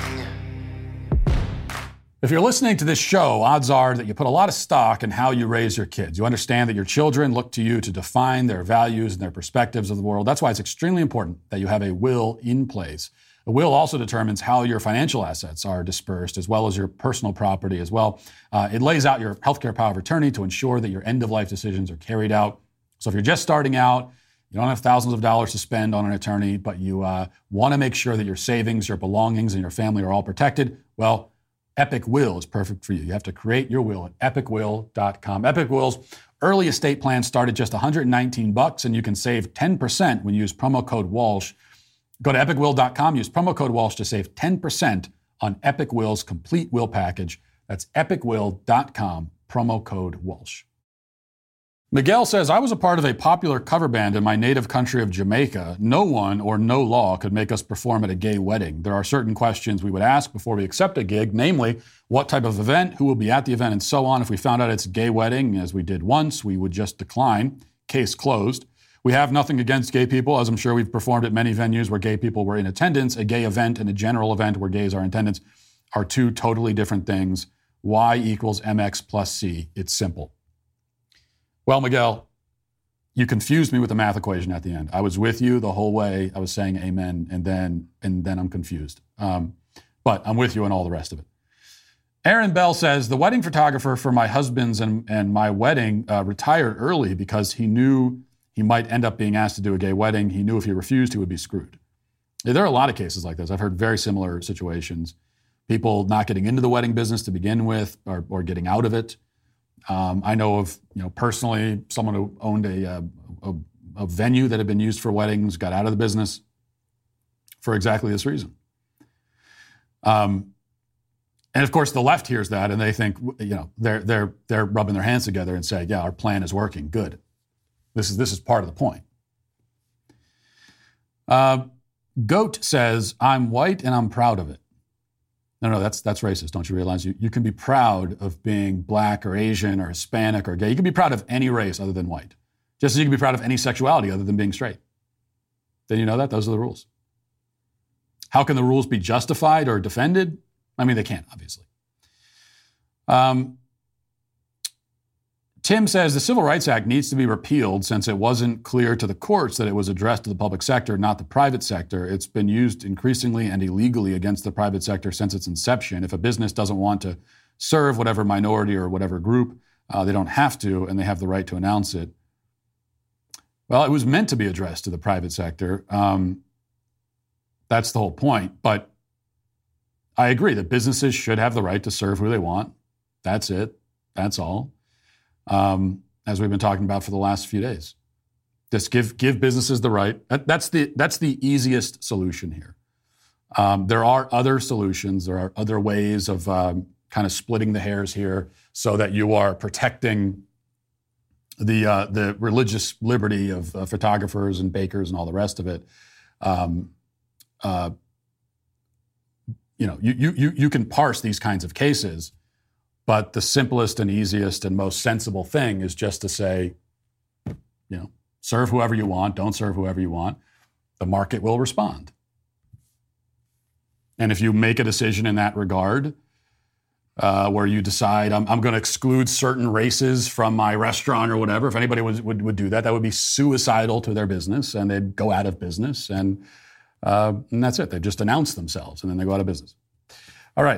If you're listening to this show, odds are that you put a lot of stock in how you raise your kids. You understand that your children look to you to define their values and their perspectives of the world. That's why it's extremely important that you have a will in place. A will also determines how your financial assets are dispersed, as well as your personal property as well. It lays out your healthcare power of attorney to ensure that your end-of-life decisions are carried out. So if you're just starting out, you don't have thousands of dollars to spend on an attorney, but you want to make sure that your savings, your belongings, and your family are all protected, well, Epic Will is perfect for you. You have to create your will at epicwill.com. Epic Will's early estate plan start at just $119, and you can save 10% when you use promo code Walsh. Go to epicwill.com, use promo code Walsh to save 10% on Epic Will's complete will package. That's epicwill.com, promo code Walsh. Miguel says, I was a part of a popular cover band in my native country of Jamaica. No one or no law could make us perform at a gay wedding. There are certain questions we would ask before we accept a gig, namely, what type of event, who will be at the event, and so on. If we found out it's a gay wedding, as we did once, we would just decline. Case closed. We have nothing against gay people, as I'm sure we've performed at many venues where gay people were in attendance. A gay event and a general event where gays are in attendance are two totally different things. Y equals MX plus C. It's simple. Well, Miguel, you confused me with the math equation at the end. I was with you the whole way. I was saying amen, and then I'm confused. But I'm with you on all the rest of it. Aaron Bell says, the wedding photographer for my husband's and my wedding retired early because he knew he might end up being asked to do a gay wedding. He knew if he refused, he would be screwed. There are a lot of cases like this. I've heard very similar situations. People not getting into the wedding business to begin with or getting out of it. I know of, personally, someone who owned a venue that had been used for weddings, got out of the business for exactly this reason. And of course, the left hears that and they think, they're rubbing their hands together and say, yeah, our plan is working. Good. This is part of the point. Goat says, I'm white and I'm proud of it. No, that's racist. Don't you realize you can be proud of being black or Asian or Hispanic or gay. You can be proud of any race other than white. Just as you can be proud of any sexuality other than being straight. Then you know that? Those are the rules. How can the rules be justified or defended? I mean, they can't, obviously. Tim says the Civil Rights Act needs to be repealed since it wasn't clear to the courts that it was addressed to the public sector, not the private sector. It's been used increasingly and illegally against the private sector since its inception. If a business doesn't want to serve whatever minority or whatever group, they don't have to, and they have the right to announce it. Well, it was meant to be addressed to the private sector. That's the whole point. But I agree that businesses should have the right to serve who they want. That's it. That's all. As we've been talking about for the last few days. Just give businesses the right. That's the easiest solution here. There are other solutions. There are other ways of kind of splitting the hairs here so that you are protecting the religious liberty of photographers and bakers and all the rest of it. You can parse these kinds of cases, but the simplest and easiest and most sensible thing is just to say, serve whoever you want, don't serve whoever you want. The market will respond. And if you make a decision in that regard, where you decide I'm going to exclude certain races from my restaurant or whatever, if anybody would do that, that would be suicidal to their business, and they'd go out of business, and that's it. They just announce themselves, and then they go out of business. All right.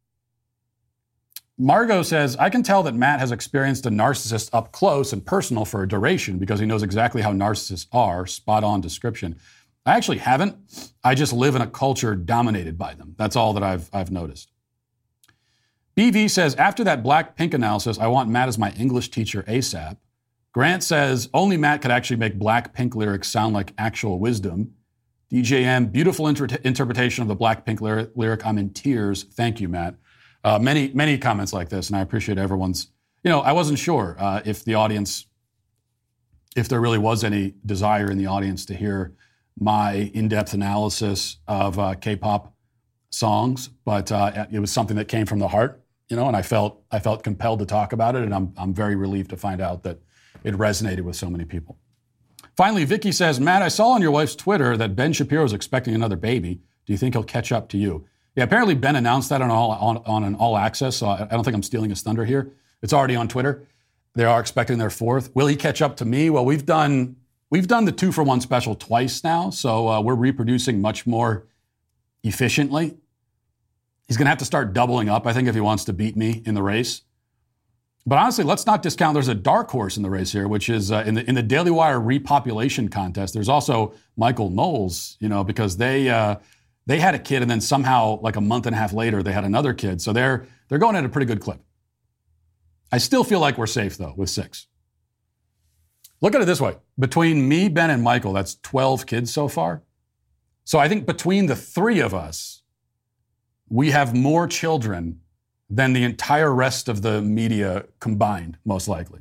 Margot says, I can tell that Matt has experienced a narcissist up close and personal for a duration because he knows exactly how narcissists are. Spot on description. I actually haven't. I just live in a culture dominated by them. That's all that I've noticed. BV says, after that Blackpink analysis, I want Matt as my English teacher ASAP. Grant says, only Matt could actually make Blackpink lyrics sound like actual wisdom. DJM, beautiful interpretation of the Blackpink lyric. I'm in tears. Thank you, Matt. Many comments like this, and I appreciate everyone's. I wasn't sure if there really was any desire in the audience to hear my in-depth analysis of K-pop songs, but it was something that came from the heart, and I felt compelled to talk about it, and I'm very relieved to find out that it resonated with so many people. Finally, Vicky says, Matt, I saw on your wife's Twitter that Ben Shapiro is expecting another baby. Do you think he'll catch up to you? Yeah, apparently Ben announced that on an all access, so I don't think I'm stealing his thunder here. It's already on Twitter. They are expecting their fourth. Will he catch up to me? Well, we've done the 2-for-1 special twice now, so we're reproducing much more efficiently. He's going to have to start doubling up, I think, if he wants to beat me in the race. But honestly, let's not discount there's a dark horse in the race here, which is in the Daily Wire repopulation contest. There's also Michael Knowles, because they had a kid, and then somehow, like a month and a half later, they had another kid. So they're going at a pretty good clip. I still feel like we're safe, though, with 6. Look at it this way. Between me, Ben, and Michael, that's 12 kids so far. So I think between the 3 of us, we have more children than the entire rest of the media combined, most likely.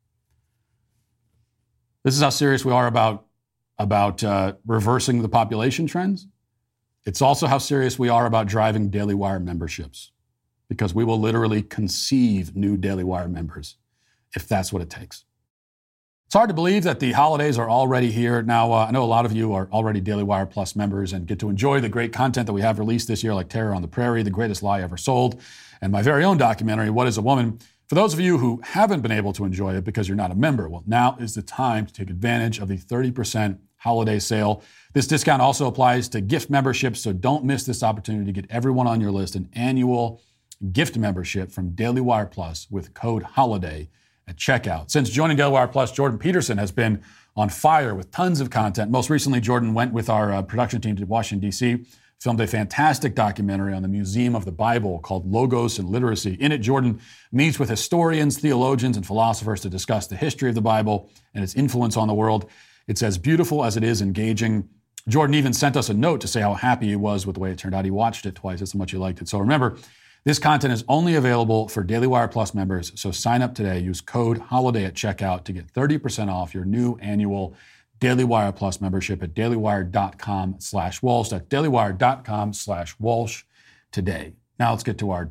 This is how serious we are about reversing the population trends. It's also how serious we are about driving Daily Wire memberships, because we will literally conceive new Daily Wire members if that's what it takes. It's hard to believe that the holidays are already here. Now, I know a lot of you are already Daily Wire Plus members and get to enjoy the great content that we have released this year, like Terror on the Prairie, The Greatest Lie Ever Sold, and my very own documentary, What is a Woman? For those of you who haven't been able to enjoy it because you're not a member, well, now is the time to take advantage of the 30% holiday sale. This discount also applies to gift memberships, so don't miss this opportunity to get everyone on your list an annual gift membership from Daily Wire Plus with code HOLIDAY at checkout. Since joining Daily Wire Plus, Jordan Peterson has been on fire with tons of content. Most recently, Jordan went with our production team to Washington, D.C., filmed a fantastic documentary on the Museum of the Bible called Logos and Literacy. In it, Jordan meets with historians, theologians, and philosophers to discuss the history of the Bible and its influence on the world. It's as beautiful as it is engaging. Jordan even sent us a note to say how happy he was with the way it turned out. He watched it twice. That's how much he liked it. So remember, this content is only available for Daily Wire Plus members, so sign up today. Use code HOLIDAY at checkout to get 30% off your new annual Daily Wire Plus membership at dailywire.com/Walsh. That's dailywire.com/Walsh today. Now let's get to our daily cancellation.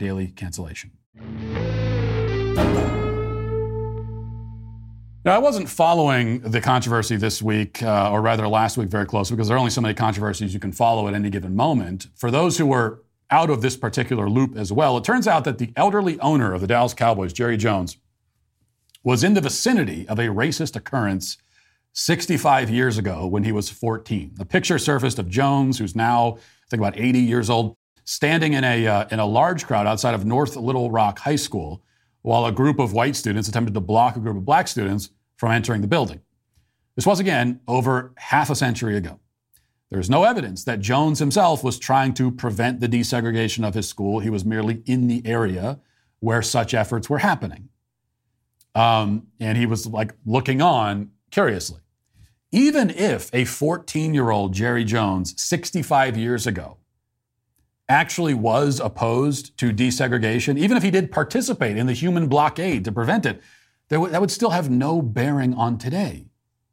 Now, I wasn't following the controversy this week, or rather last week, very closely, because there are only so many controversies you can follow at any given moment. For those who were out of this particular loop as well, it turns out that the elderly owner of the Dallas Cowboys, Jerry Jones, was in the vicinity of a racist occurrence 65 years ago when he was 14. A picture surfaced of Jones, who's now, I think, about 80 years old, standing in a large crowd outside of North Little Rock High School, while a group of white students attempted to block a group of black students from entering the building. This was, again, over half a century ago. There is no evidence that Jones himself was trying to prevent the desegregation of his school. He was merely in the area where such efforts were happening. And he was like looking on curiously. Even if a 14-year-old Jerry Jones 65 years ago actually was opposed to desegregation, even if he did participate in the human blockade to prevent it, that would still have no bearing on today.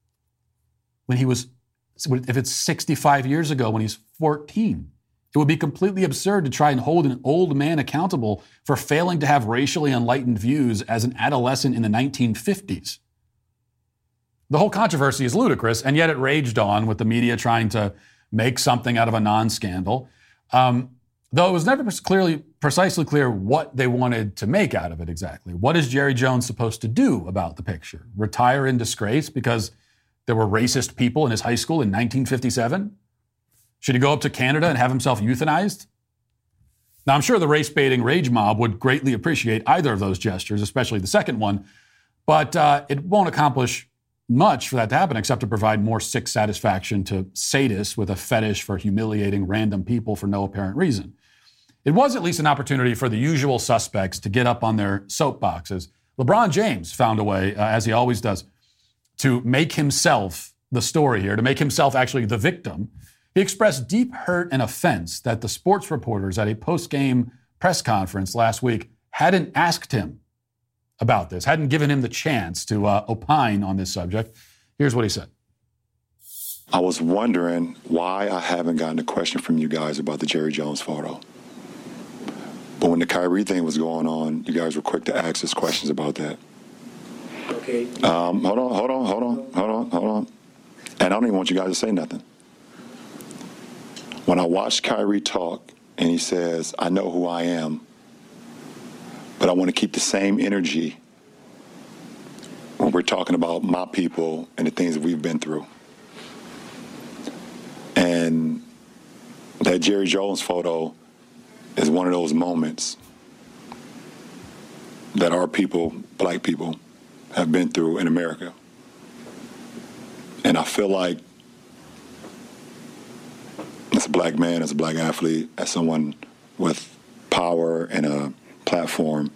If it's 65 years ago when he's 14, it would be completely absurd to try and hold an old man accountable for failing to have racially enlightened views as an adolescent in the 1950s. The whole controversy is ludicrous, and yet it raged on with the media trying to make something out of a non-scandal. Though it was never precisely clear what they wanted to make out of it exactly. What is Jerry Jones supposed to do about the picture? Retire in disgrace because there were racist people in his high school in 1957? Should he go up to Canada and have himself euthanized? Now, I'm sure the race-baiting rage mob would greatly appreciate either of those gestures, especially the second one, but it won't accomplish much for that to happen except to provide more sick satisfaction to sadists with a fetish for humiliating random people for no apparent reason. It was at least an opportunity for the usual suspects to get up on their soapboxes. LeBron James found a way, as he always does, to make himself the story here, to make himself actually the victim. He expressed deep hurt and offense that the sports reporters at a post-game press conference last week hadn't asked him about this, hadn't given him the chance to opine on this subject. Here's what he said. I was wondering why I haven't gotten a question from you guys about the Jerry Jones photo. But when the Kyrie thing was going on, you guys were quick to ask us questions about that. Okay. Hold on. And I don't even want you guys to say nothing. When I watched Kyrie talk and he says, I know who I am, but I want to keep the same energy when we're talking about my people and the things that we've been through. And that Jerry Jones photo is one of those moments that our people, black people, have been through in America. And I feel like as a black man, as a black athlete, as someone with power and a platform,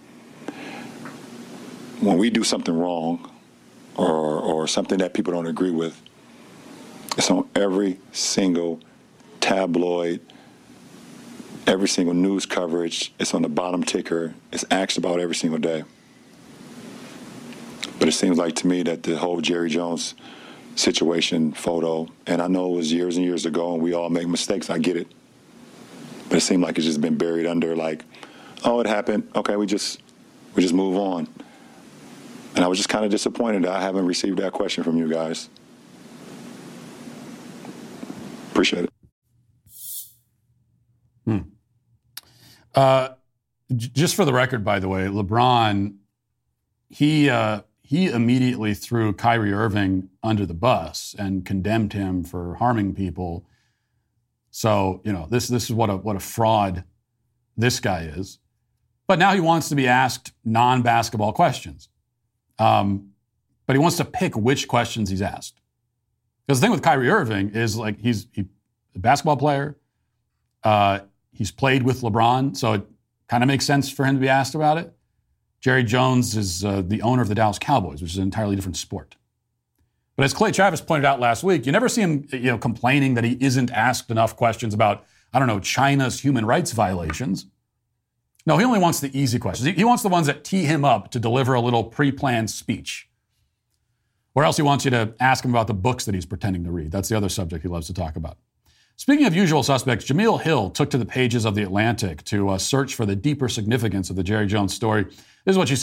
when we do something wrong or something that people don't agree with, it's on every single tabloid, every single news coverage. It's on the bottom ticker. It's asked about every single day. But it seems like to me that the whole Jerry Jones situation photo, and I know it was years and years ago and we all make mistakes, I get it. But it seemed like it's just been buried under like, oh, it happened. Okay, we just move on. And I was just kind of disappointed that I haven't received that question from you guys. Appreciate it. Just for the record, by the way, LeBron, he immediately threw Kyrie Irving under the bus and condemned him for harming people. So, this is what a fraud this guy is. But now he wants to be asked non-basketball questions. But he wants to pick which questions he's asked. Because the thing with Kyrie Irving is like he's a basketball player. He's played with LeBron, so it kind of makes sense for him to be asked about it. Jerry Jones is the owner of the Dallas Cowboys, which is an entirely different sport. But as Clay Travis pointed out last week, you never see him complaining that he isn't asked enough questions about, China's human rights violations. No, he only wants the easy questions. He wants the ones that tee him up to deliver a little pre-planned speech. Or else he wants you to ask him about the books that he's pretending to read. That's the other subject he loves to talk about. Speaking of usual suspects, Jemele Hill took to the pages of The Atlantic to search for the deeper significance of the Jerry Jones story. This is what she said.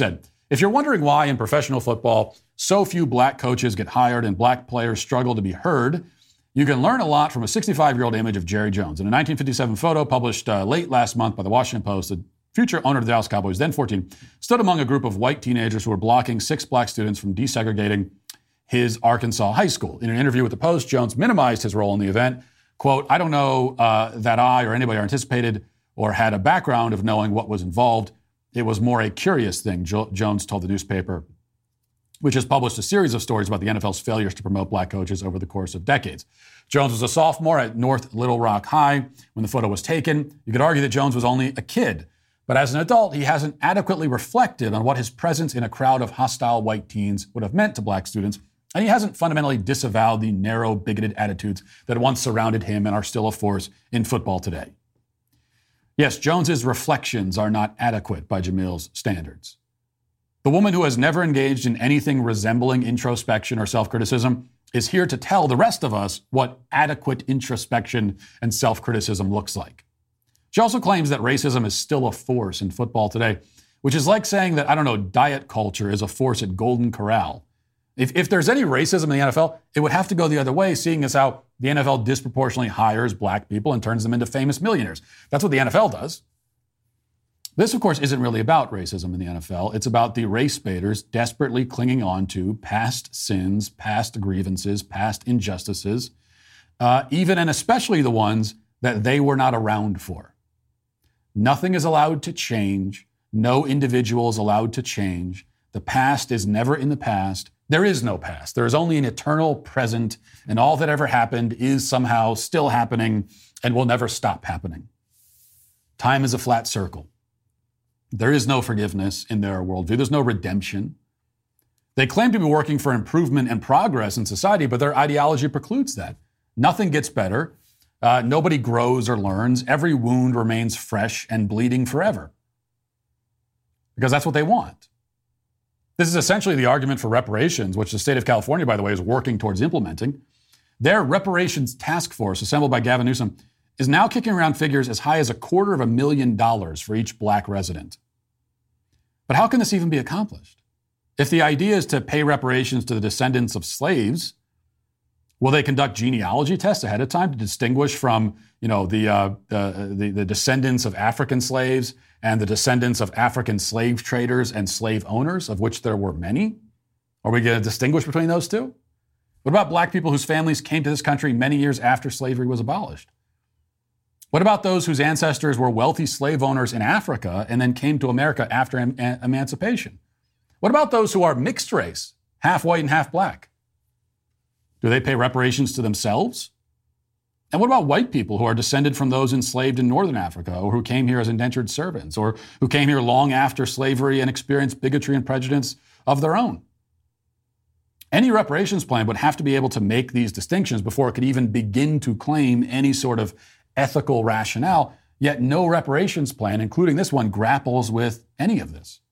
If you're wondering why in professional football so few black coaches get hired and black players struggle to be heard, you can learn a lot from a 65-year-old image of Jerry Jones. In a 1957 photo published late last month by the Washington Post, the future owner of the Dallas Cowboys, then 14, stood among a group of white teenagers who were blocking 6 black students from desegregating his Arkansas high school. In an interview with the Post, Jones minimized his role in the event. Quote, "I don't know that I or anybody anticipated or had a background of knowing what was involved. It was more a curious thing," Jones told the newspaper, which has published a series of stories about the NFL's failures to promote black coaches over the course of decades. Jones was a sophomore at North Little Rock High when the photo was taken. You could argue that Jones was only a kid, but as an adult, he hasn't adequately reflected on what his presence in a crowd of hostile white teens would have meant to black students, and he hasn't fundamentally disavowed the narrow, bigoted attitudes that once surrounded him and are still a force in football today. Yes, Jones's reflections are not adequate by Jamil's standards. The woman who has never engaged in anything resembling introspection or self-criticism is here to tell the rest of us what adequate introspection and self-criticism looks like. She also claims that racism is still a force in football today, which is like saying that, diet culture is a force at Golden Corral. If there's any racism in the NFL, it would have to go the other way, seeing as how the NFL disproportionately hires black people and turns them into famous millionaires. That's what the NFL does. This, of course, isn't really about racism in the NFL. It's about the race baiters desperately clinging on to past sins, past grievances, past injustices, even and especially the ones that they were not around for. Nothing is allowed to change. No individual is allowed to change. The past is never in the past. There is no past. There is only an eternal present, and all that ever happened is somehow still happening and will never stop happening. Time is a flat circle. There is no forgiveness in their worldview. There's no redemption. They claim to be working for improvement and progress in society, but their ideology precludes that. Nothing gets better. Nobody grows or learns. Every wound remains fresh and bleeding forever. Because that's what they want. This is essentially the argument for reparations, which the state of California, by the way, is working towards implementing. Their reparations task force, assembled by Gavin Newsom, is now kicking around figures as high as $250,000 for each black resident. But how can this even be accomplished? If the idea is to pay reparations to the descendants of slaves, will they conduct genealogy tests ahead of time to distinguish from, the descendants of African slaves and the descendants of African slave traders and slave owners, of which there were many? Are we going to distinguish between those two? What about black people whose families came to this country many years after slavery was abolished? What about those whose ancestors were wealthy slave owners in Africa and then came to America after emancipation? What about those who are mixed race, half white and half black? Do they pay reparations to themselves? And what about white people who are descended from those enslaved in Northern Africa, or who came here as indentured servants, or who came here long after slavery and experienced bigotry and prejudice of their own? Any reparations plan would have to be able to make these distinctions before it could even begin to claim any sort of ethical rationale, yet no reparations plan, including this one, grapples with any of this.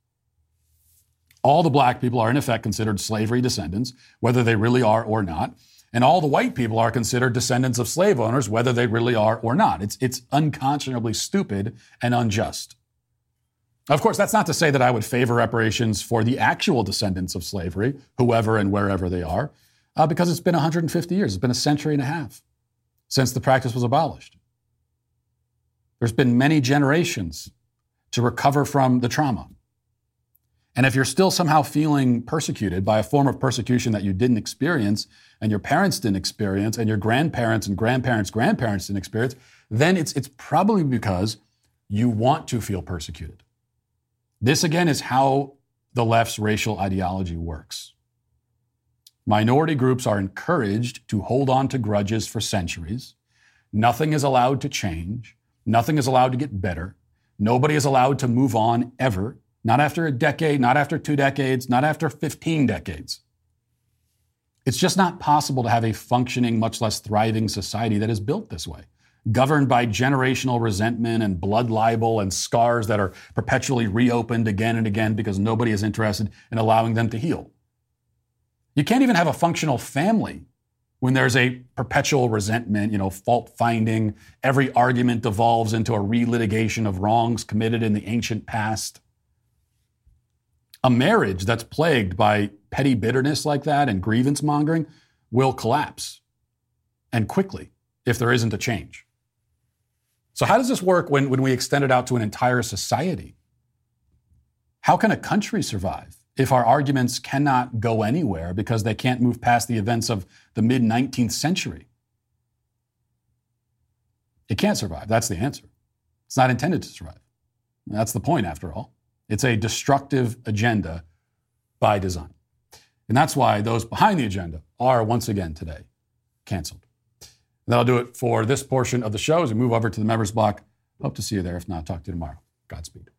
All the black people are in effect considered slavery descendants, whether they really are or not, and all the white people are considered descendants of slave owners, whether they really are or not. It's unconscionably stupid and unjust. Of course, that's not to say that I would favor reparations for the actual descendants of slavery, whoever and wherever they are, because it's been 150 years. It's been a century and a half since the practice was abolished. There's been many generations to recover from the trauma. And if you're still somehow feeling persecuted by a form of persecution that you didn't experience, and your parents didn't experience, and your grandparents and grandparents' grandparents didn't experience, then it's probably because you want to feel persecuted. This, again, is how the left's racial ideology works. Minority groups are encouraged to hold on to grudges for centuries. Nothing is allowed to change. Nothing is allowed to get better. Nobody is allowed to move on ever. Not after a decade, not after 2 decades, not after 15 decades. It's just not possible to have a functioning, much less thriving society that is built this way, governed by generational resentment and blood libel and scars that are perpetually reopened again and again because nobody is interested in allowing them to heal. You can't even have a functional family when there's a perpetual resentment, fault finding. Every argument devolves into a relitigation of wrongs committed in the ancient past. A marriage that's plagued by petty bitterness like that and grievance mongering will collapse, and quickly, if there isn't a change. So how does this work when we extend it out to an entire society? How can a country survive if our arguments cannot go anywhere because they can't move past the events of the mid-19th century? It can't survive. That's the answer. It's not intended to survive. That's the point, after all. It's a destructive agenda by design. And that's why those behind the agenda are once again today canceled. And that'll do it for this portion of the show as we move over to the members block. Hope to see you there. If not, talk to you tomorrow. Godspeed.